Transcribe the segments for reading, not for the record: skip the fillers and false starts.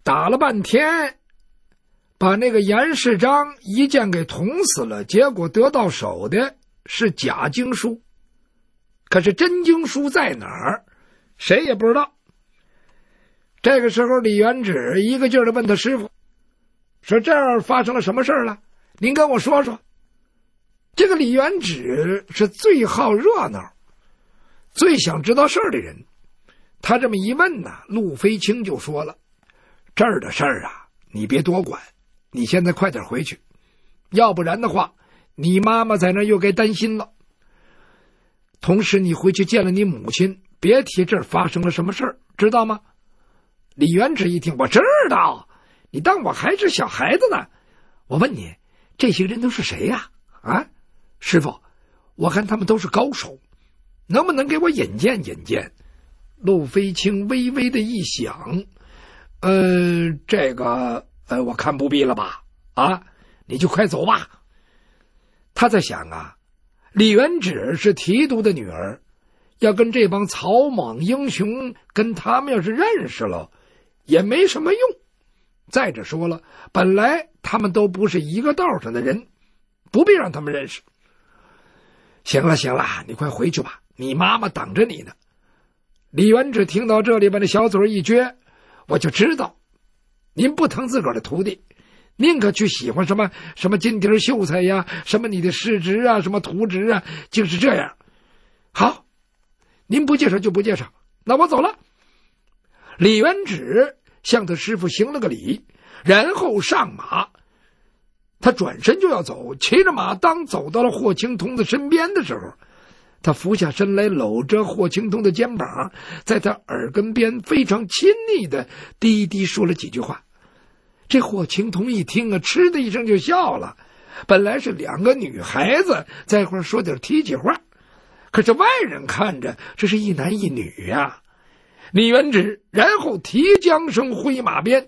打了半天，把那个严世章一剑给捅死了，结果得到手的是假经书，可是真经书在哪儿，谁也不知道。这个时候李元旨一个劲儿地问他师傅，说这儿发生了什么事了，您跟我说说。这个李元旨是最好热闹，最想知道事儿的人。他这么一问呢，陆飞清就说了，这儿的事儿啊，你别多管，你现在快点回去，要不然的话你妈妈在那又该担心了。同时你回去见了你母亲，别提这儿发生了什么事儿，知道吗？李元旨一听，我知道，你当我还是小孩子呢。我问你，这些人都是谁呀？啊，师傅，我看他们都是高手，能不能给我引荐引荐？陆飞清微微的一想，这个我看不必了吧，啊，你就快走吧。他在想啊，李元旨是提督的女儿，要跟这帮草莽英雄，跟他们要是认识了也没什么用。再者说了，本来他们都不是一个道上的人，不必让他们认识。行了行了，你快回去吧，你妈妈等着你呢。李元旨听到这里，把那小嘴一撅，我就知道您不疼自个儿的徒弟，宁可去喜欢什么金蹄秀才呀，什么你的师侄啊，什么徒侄啊，就是这样。好，您不介绍就不介绍，那我走了。李元旨向他师傅行了个礼，然后上马。他转身就要走，骑着马当走到了霍青桐的身边的时候，他俯下身来，搂着霍青桐的肩膀，在他耳根边非常亲昵的低低说了几句话。这霍青桐一听啊，嗤的一声就笑了。本来是两个女孩子在一块说点提起话，可是外人看着这是一男一女呀。李元旨然后提缰绳挥马鞭，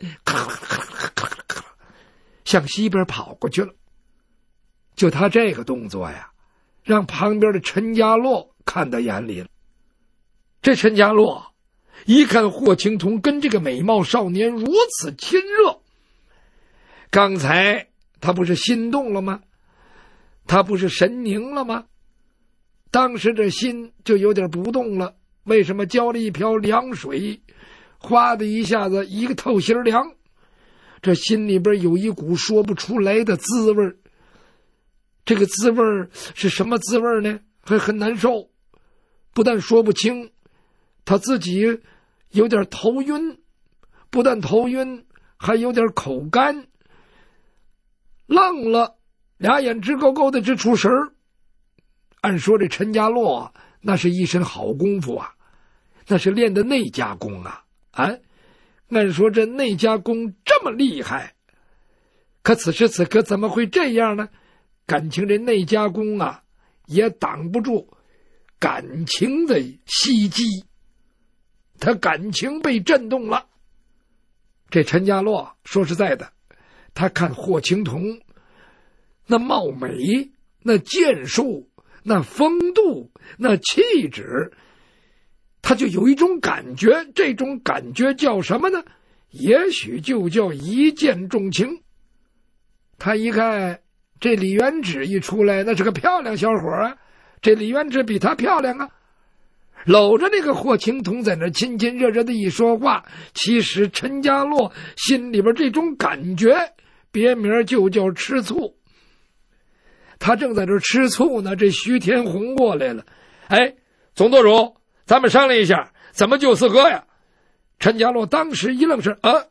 向西边跑过去了。就他这个动作呀，让旁边的陈家洛看到眼里了。这陈家洛一看霍青桐跟这个美貌少年如此亲热，刚才他不是心动了吗？他不是神凝了吗？当时这心就有点不动了。为什么浇了一瓢凉水，哗的一下子一个透心凉？这心里边有一股说不出来的滋味。这个滋味是什么滋味呢？还很难受，不但说不清，他自己有点头晕，不但头晕，还有点口干，愣了，俩眼直勾勾的直出神儿。按说这陈家洛那是一身好功夫啊，那是练的内家功啊，按说这内家功这么厉害，可此时此刻怎么会这样呢？感情这内家功啊，也挡不住感情的袭击，他感情被震动了。这陈家洛说实在的，他看霍青桐那貌美，那剑术，那风度，那气质，他就有一种感觉，这种感觉叫什么呢？也许就叫一见钟情。他一看这李元旨一出来，那是个漂亮小伙啊，这李元旨比他漂亮啊。搂着那个霍青桐在那亲亲热热的一说话，其实陈家洛心里边这种感觉别名就叫吃醋。他正在这吃醋呢，这徐天红过来了。总舵主，咱们商量一下，怎么救四哥呀？陈家洛当时一愣神，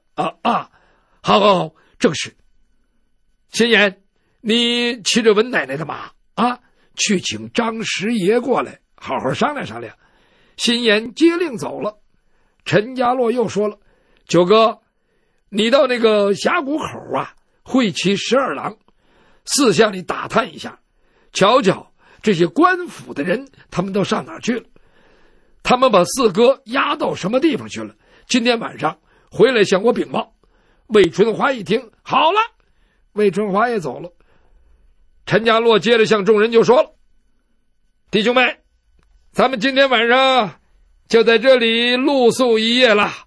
好，正是。心妍，你骑着文奶奶的马啊，去请张师爷过来，好好商量商量。心妍接令走了。陈家洛又说了，九哥，你到那个峡谷口啊，会齐12郎，四下里打探一下，瞧瞧这些官府的人他们都上哪儿去了，他们把四哥押到什么地方去了，今天晚上回来向我禀报。魏春华一听，好了，魏春华也走了。陈家洛接着向众人就说了，弟兄们，咱们今天晚上就在这里露宿一夜了，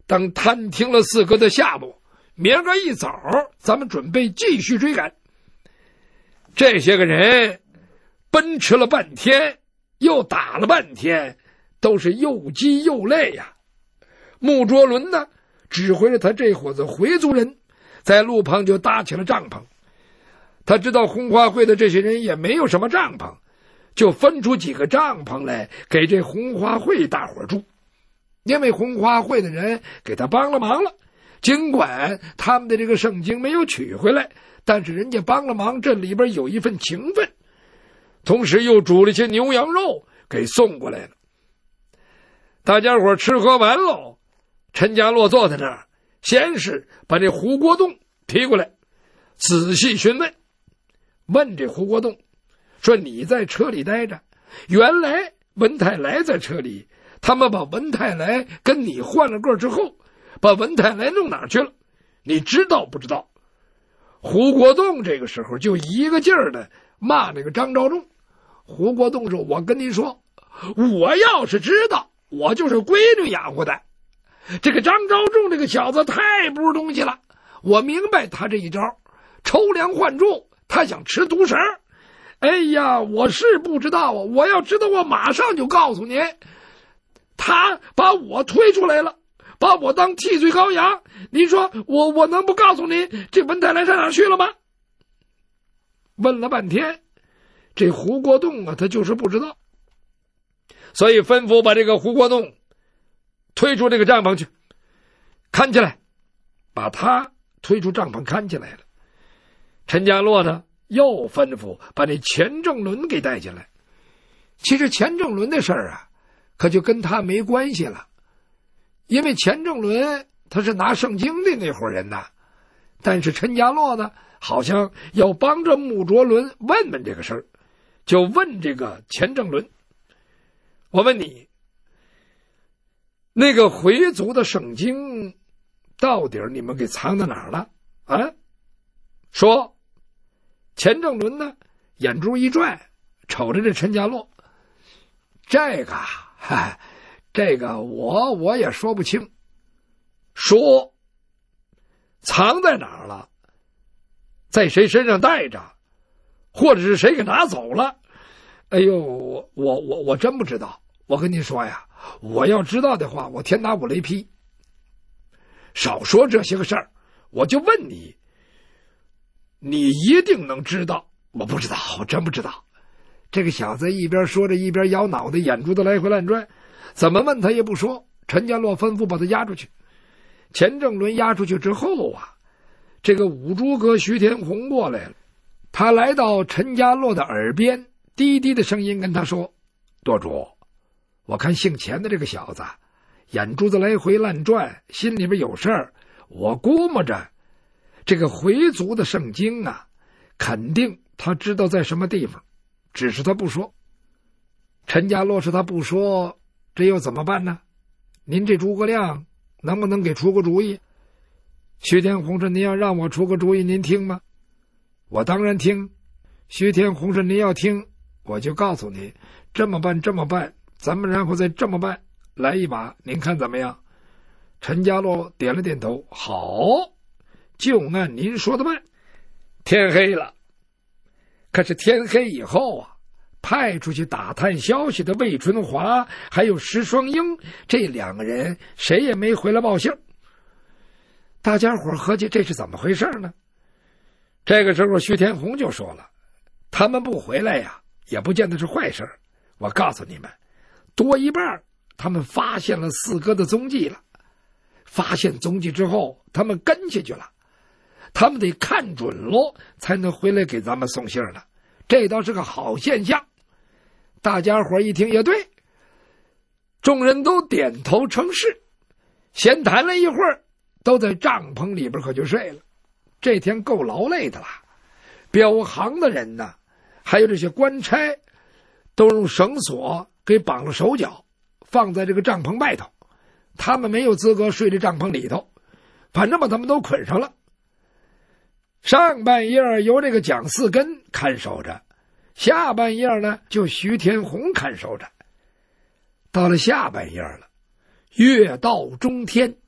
等探听了四哥的下落，明个一早咱们准备继续追赶。这些个人奔驰了半天，又打了半天，都是又饥又累呀。穆卓伦呢，指挥着他这伙子回族人，在路旁就搭起了帐篷。他知道红花会的这些人也没有什么帐篷，就分出几个帐篷来给这红花会大伙住。因为红花会的人给他帮了忙了，尽管他们的这个圣经没有取回来，但是人家帮了忙，这里边有一份情分，同时又煮了些牛羊肉给送过来了。大家伙吃喝完喽，陈家洛坐在那儿，先是把这胡国栋提过来，仔细询问这胡国栋说：“你在车里待着，原来文泰来在车里，他们把文泰来跟你换了个之后，把文泰来弄哪儿去了？你知道不知道？”胡国栋这个时候就一个劲儿的骂那个张召仲。胡国栋说：“我跟您说，我要是知道，我就是闺女养活的。这个张召仲这个小子太不是东西了，我明白他这一招，抽梁换柱，他想吃毒蛇。哎呀，我是不知道啊，我要知道我马上就告诉您。他把我推出来了，把我当替罪羔羊，您说我能不告诉您这文泰来上哪儿去了吗？”问了半天，这胡国栋啊，他就是不知道，所以吩咐把这个胡国栋推出这个帐篷去，看起来，把他推出帐篷看起来了。陈家洛呢，又吩咐把那钱正伦给带进来。其实钱正伦的事儿啊，可就跟他没关系了，因为钱正伦他是拿圣经的那伙人呐。但是陈家洛呢，好像要帮着穆卓伦问问这个事儿，就问这个钱正伦：“我问你，那个回族的圣经到底你们给藏在哪儿了啊？”说钱正伦呢，眼珠一转，瞅着这陈家洛：“这个我也说不清。说藏在哪儿了，在谁身上带着，或者是谁给拿走了？哎呦，我真不知道。我跟您说呀，我要知道的话，我天打五雷劈。少说这些个事儿，我就问你，你一定能知道。我不知道，我真不知道。”这个小子一边说着一边摇脑袋，眼珠子来回乱转，怎么问他也不说。陈家洛吩咐把他押出去。钱正伦押出去之后啊，这个五诸葛徐天红过来了，他来到陈家洛的耳边，低低的声音跟他说：“舵主，我看姓钱的这个小子眼珠子来回乱转，心里边有事儿，我估摸着这个回族的圣经啊，肯定他知道在什么地方，只是他不说。”陈家洛说：“他不说，这又怎么办呢？您这诸葛亮能不能给出个主意？”徐天红说：“您要让我出个主意，您听吗？”“我当然听。”徐天红说：“您要听，我就告诉你，这么办，咱们然后再这么办，来一把，您看怎么样？”陈家洛点了点头：“好，就按您说的办。”天黑了，可是天黑以后啊，派出去打探消息的魏春华还有石双英这两个人谁也没回来报信。大家伙合计这是怎么回事呢？这个时候徐天红就说了：“他们不回来呀，也不见得是坏事。我告诉你们，多一半他们发现了四哥的踪迹了。发现踪迹之后，他们跟下去了，他们得看准喽，才能回来给咱们送信了。这倒是个好现象。”大家伙一听也对，众人都点头称是。闲谈了一会儿，都在帐篷里边可就睡了。这天够劳累的了，表行的人呢，还有这些官差，都用绳索给绑了手脚，放在这个帐篷外头。他们没有资格睡这帐篷里头，反正把他们都捆上了。上半夜由这个蒋四根看守着，下半夜呢就徐天红看守着。到了下半夜了，月到中天，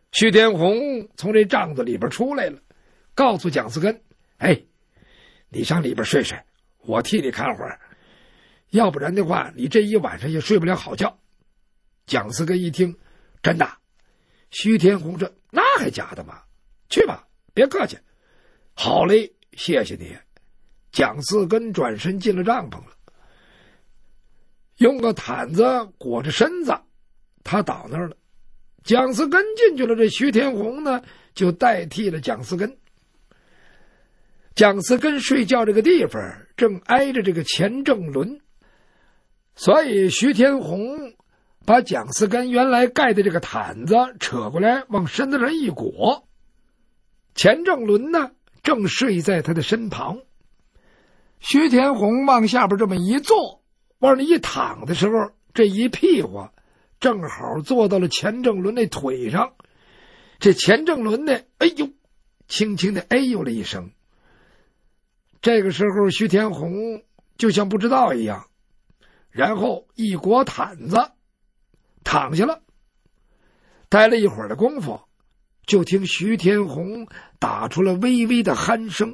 徐天红从这帐子里边出来了，告诉蒋四根：“哎，你上里边睡睡，我替你看会儿，要不然的话，你这一晚上也睡不了好觉。”蒋四根一听，真的？徐天红这那还假的吗？去吧，别客气。好嘞，谢谢你。蒋四根转身进了帐篷了，用个毯子裹着身子，他倒那儿了。蒋四根进去了，这徐天红呢就代替了蒋四根。蒋四根睡觉这个地方正挨着这个钱正伦，所以徐天红把蒋四根原来盖的这个毯子扯过来往身子上一裹，钱正伦呢正睡在他的身旁。徐天红往下边这么一坐，往那一躺的时候，这一屁股正好坐到了钱正伦那腿上。这钱正伦呢，哎呦，轻轻的哎呦了一声。这个时候徐天红就像不知道一样，然后一裹毯子躺下了。待了一会儿的功夫，就听徐天红打出了微微的鼾声。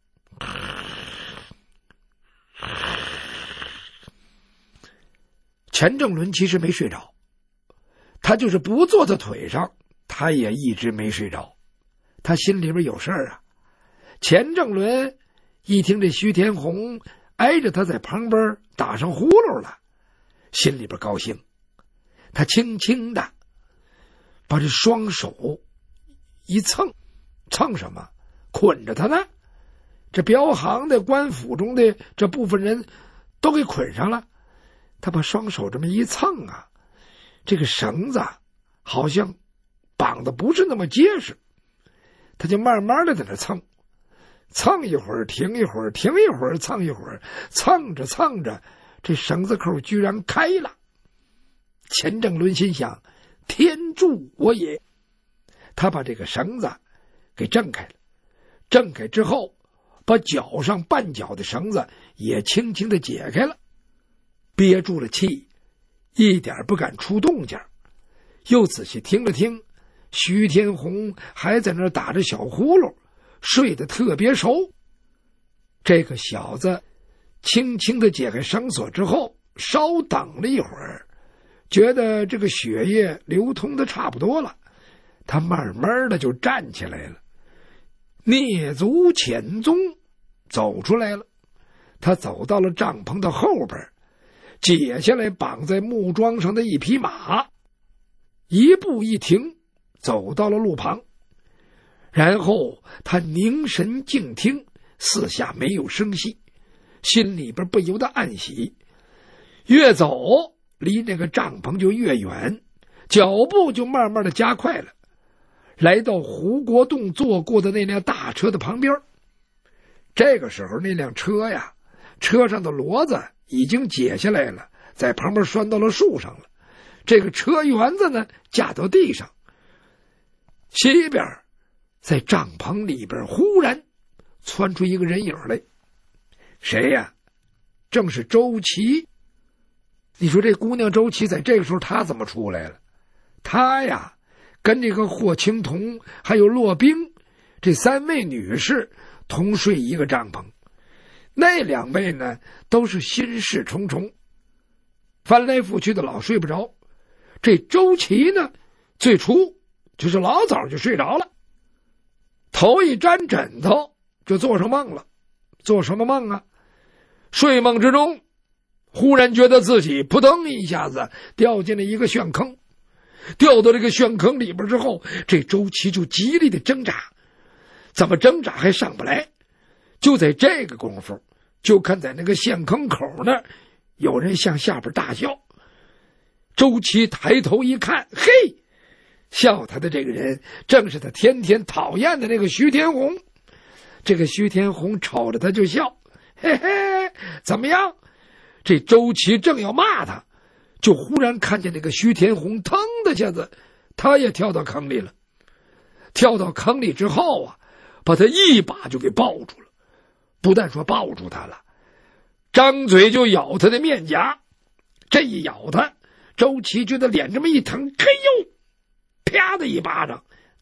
钱正伦其实没睡着，他就是不坐在腿上，他也一直没睡着。他心里边有事儿啊。钱正伦一听这徐天红挨着他在旁边打上呼噜了，心里边高兴。他轻轻的把这双手一蹭，蹭什么？捆着他呢。这镖行的官府中的这部分人都给捆上了。他把双手这么一蹭啊，这个绳子好像绑的不是那么结实，他就慢慢的在那蹭，蹭一会儿停一会儿，停一会儿蹭一会儿，蹭着蹭着，这绳子扣居然开了。钱正伦心想：天助我也！他把这个绳子给挣开了，挣开之后，把脚上绊脚的绳子也轻轻的解开了。憋住了气，一点不敢出动静，又仔细听了听，徐天红还在那儿打着小呼噜，睡得特别熟。这个小子轻轻的解开绳索之后，稍等了一会儿，觉得这个血液流通的差不多了，他慢慢的就站起来了，蹑足潜踪走出来了。他走到了帐篷的后边，解下来绑在木桩上的一匹马，一步一停，走到了路旁。然后他凝神静听，四下没有声息，心里边不由得暗喜。越走离那个帐篷就越远，脚步就慢慢的加快了，来到胡国栋坐过的那辆大车的旁边。这个时候那辆车呀，车上的骡子已经解下来了，在旁边拴到了树上了。这个车辕子呢架到地上。西边在帐篷里边忽然窜出一个人影来。谁呀？正是周琦。你说这姑娘周琦在这个时候她怎么出来了？她呀跟这个霍青桐还有骆冰这三位女士同睡一个帐篷。那两位呢都是心事重重，翻来覆去的老睡不着。这周琦呢最初就是老早就睡着了，头一沾枕头就做上梦了。做什么梦啊？睡梦之中忽然觉得自己扑腾一下子掉进了一个陷坑，掉到这个陷坑里边之后，这周琦就极力的挣扎，怎么挣扎还上不来。就在这个功夫，就看在那个陷坑口那儿有人向下边大笑。周琦抬头一看，嘿，笑他的这个人正是他天天讨厌的那个徐天红。这个徐天红瞅着他就笑，嘿嘿，怎么样？这周琦正要骂他，就忽然看见那个徐天红腾的下子他也跳到坑里了。跳到坑里之后啊，把他一把就给抱住了。不但说抱住他了，张嘴就咬他的面颊。这一咬他，周琦觉得脸这么一疼，嘿呦，啪的一巴掌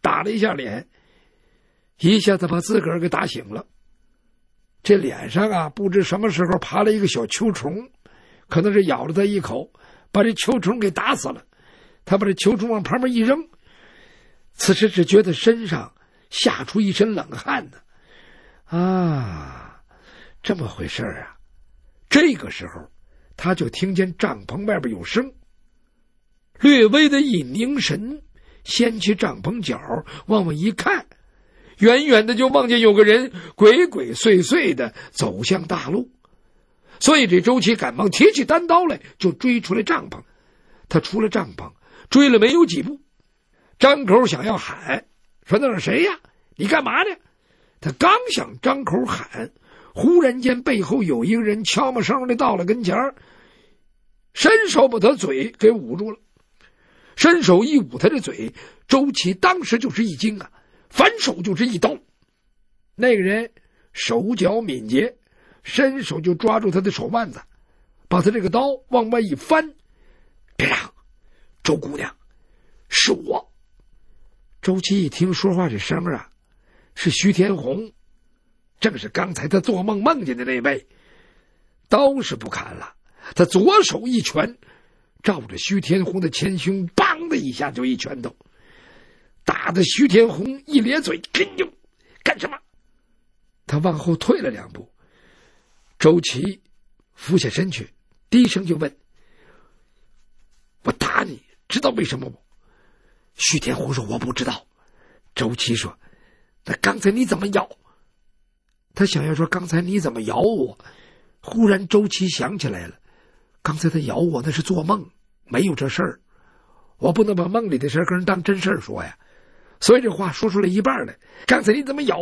打了一下脸，一下子把自个儿给打醒了。这脸上啊，不知什么时候爬了一个小秋虫，可能是咬了他一口，把这秋虫给打死了。他把这秋虫往旁边一扔，此时只觉得身上吓出一身冷汗呢。啊，这么回事啊！这个时候，他就听见帐篷外边有声，略微的一凝神，掀起帐篷角往外一看，远远的就望见有个人鬼鬼祟祟的走向大路。所以这周琦赶忙提起单刀来，就追出来帐篷。他出了帐篷，追了没有几步，张口想要喊，说那是谁呀？你干嘛呢？他刚想张口喊，忽然间背后有一个人悄没声的到了跟前，伸手把他嘴给捂住了。伸手一捂他的嘴，周琦当时就是一惊啊，反手就是一刀。那个人手脚敏捷，伸手就抓住他的手腕子，把他这个刀往外一翻。别让，周姑娘，是我。周琦一听说话这声啊，是徐天红，正是刚才他做梦梦见的那位。刀是不砍了，他左手一拳照着徐天红的前胸，梆的一下就一拳头，打得徐天红一咧嘴，干什么？他往后退了2步，周琦俯下身去，低声就问：我打你知道为什么不？徐天红说：我不知道。周琦说：那刚才你怎么咬？他想要说刚才你怎么咬我，忽然周琦想起来了，刚才他咬我那是做梦，没有这事儿，我不能把梦里的事跟人当真事儿说呀。所以这话说出来一半来，刚才你怎么咬？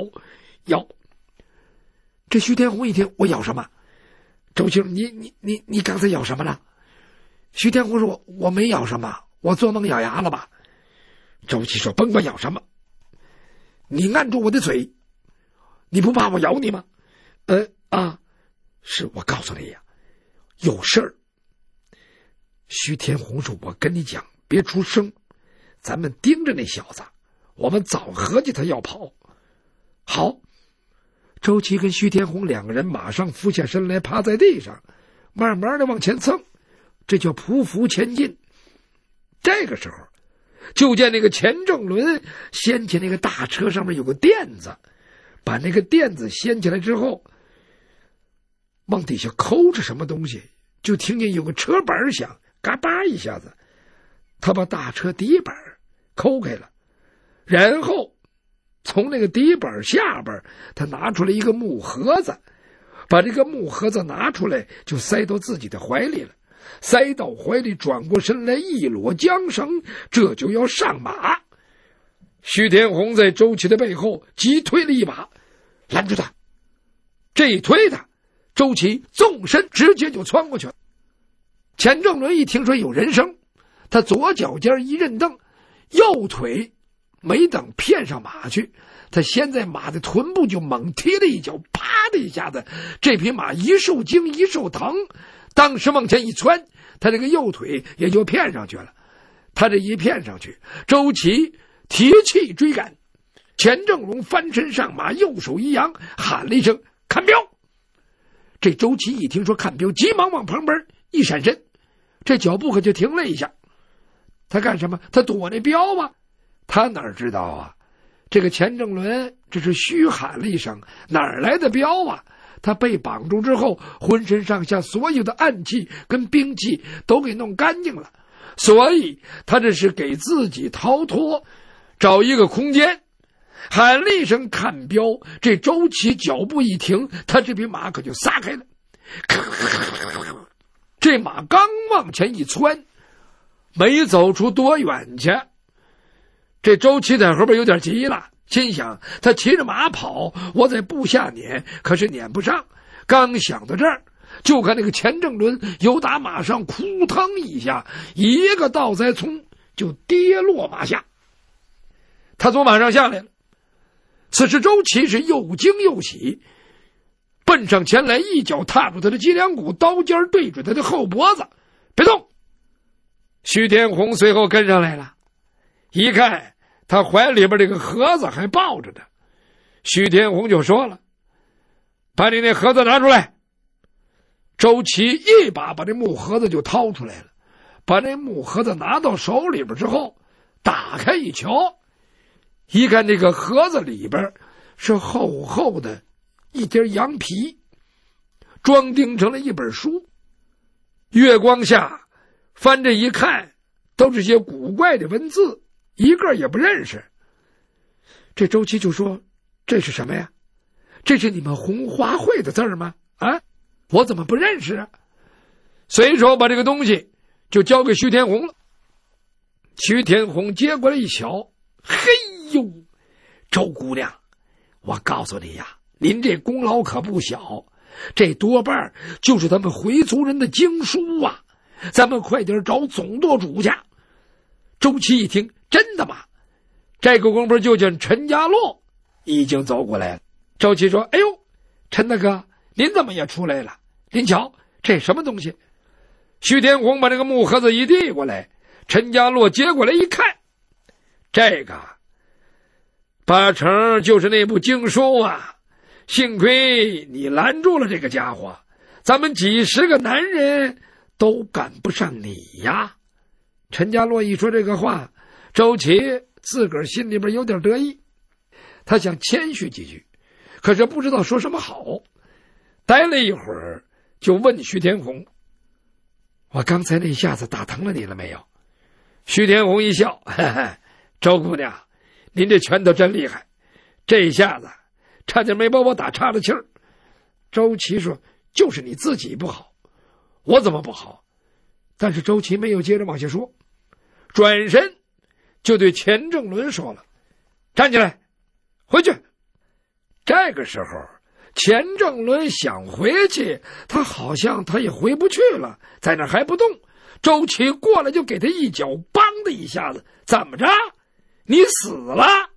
这徐天红一听，我咬什么？周琦，你刚才咬什么了？徐天红说：我没咬什么，我做梦咬牙了吧？周琦说：甭管咬什么，你按住我的嘴，你不怕我咬你吗？是我告诉你呀，有事儿。徐天红说：我跟你讲，别出声，咱们盯着那小子，我们早合计他要跑。好。周琦跟徐天红2个人马上俯下身来，趴在地上，慢慢的往前蹭，这叫匍匐前进。这个时候，就见那个钱正伦掀起那个大车上面有个垫子，把那个垫子掀起来之后，往底下抠着什么东西，就听见有个车板响，嘎巴一下子，他把大车底板抠开了，然后从那个底板下边他拿出来一个木盒子，把这个木盒子拿出来就塞到自己的怀里了，塞到怀里，转过身来一裸缰绳，这就要上马。徐天红在周琦的背后急推了一把，拦住他。这一推他，周琦纵身直接就窜过去了。钱正伦一听说有人声，他左脚尖一韧蹬，右腿没等骗上马去，他先在马的臀部就猛踢了一脚，啪的一下子，这匹马一受惊一受疼，当时往前一窜，他这个右腿也就骗上去了。他这一骗上去，周琦提气追赶，钱正龙翻身上马，右手一扬，喊了一声看镖。这周琦一听说看镖，急忙往旁边一闪身，这脚步可就停了一下。他干什么？他躲那镖啊。他哪知道啊，这个钱正伦这是虚喊了一声，哪儿来的镖啊？他被绑住之后，浑身上下所有的暗气跟兵器都给弄干净了，所以他这是给自己逃脱，找一个空间，喊了一声看镖。这周琦脚步一停，他这匹马可就撒开了，这马刚往前一窜，没走出多远去，这周琦在后边有点急了，心想他骑着马跑，我在步下撵，可是撵不上。刚想到这儿，就看那个钱正伦由打马上扑腾一下，一个倒栽葱就跌落马下。他从马上下来了，此时周琦是又惊又喜，奔上前来，一脚踏住他的脊梁骨，刀尖对准他的后脖子，别动。徐天红随后跟上来了，一看他怀里边这个盒子还抱着呢。徐天红就说了：“把你那盒子拿出来。”周琦一把这木盒子就掏出来了，把那木盒子拿到手里边之后，打开一瞧，一看这个盒子里边是厚厚的一叠羊皮，装订成了一本书。月光下翻着一看，都是些古怪的文字，一个也不认识。这周琦就说：“这是什么呀？这是你们红花会的字吗？啊，我怎么不认识啊？”随手把这个东西就交给徐天红了。徐天红接过来一瞧，嘿呦，周姑娘，我告诉你呀，您这功劳可不小，这多半就是咱们回族人的经书啊，咱们快点找总舵主去。周琦一听，真的吗？这个功夫就见陈家洛已经走过来了。周琦说：“哎呦，陈大哥，您怎么也出来了？您瞧，这什么东西？”徐天红把这个木盒子一递过来，陈家洛接过来一看，这个八成就是那部经书啊！幸亏你拦住了这个家伙，咱们几十个男人都赶不上你呀。陈家洛一说这个话，周琦自个儿心里边有点得意，他想谦虚几句，可是不知道说什么好。待了一会儿，就问徐天红：“我刚才那下子打疼了你了没有？”徐天红一笑：“哈哈，周姑娘，您这拳头真厉害，这一下子差点没把我打岔了气儿。”周琦说：“就是你自己不好，我怎么不好？”但是周琦没有接着往下说，转身就对钱正伦说了：“站起来，回去。”这个时候钱正伦想回去，他好像他也回不去了，在那还不动。周琦过来就给他一脚，梆的一下子：“怎么着？你死了？”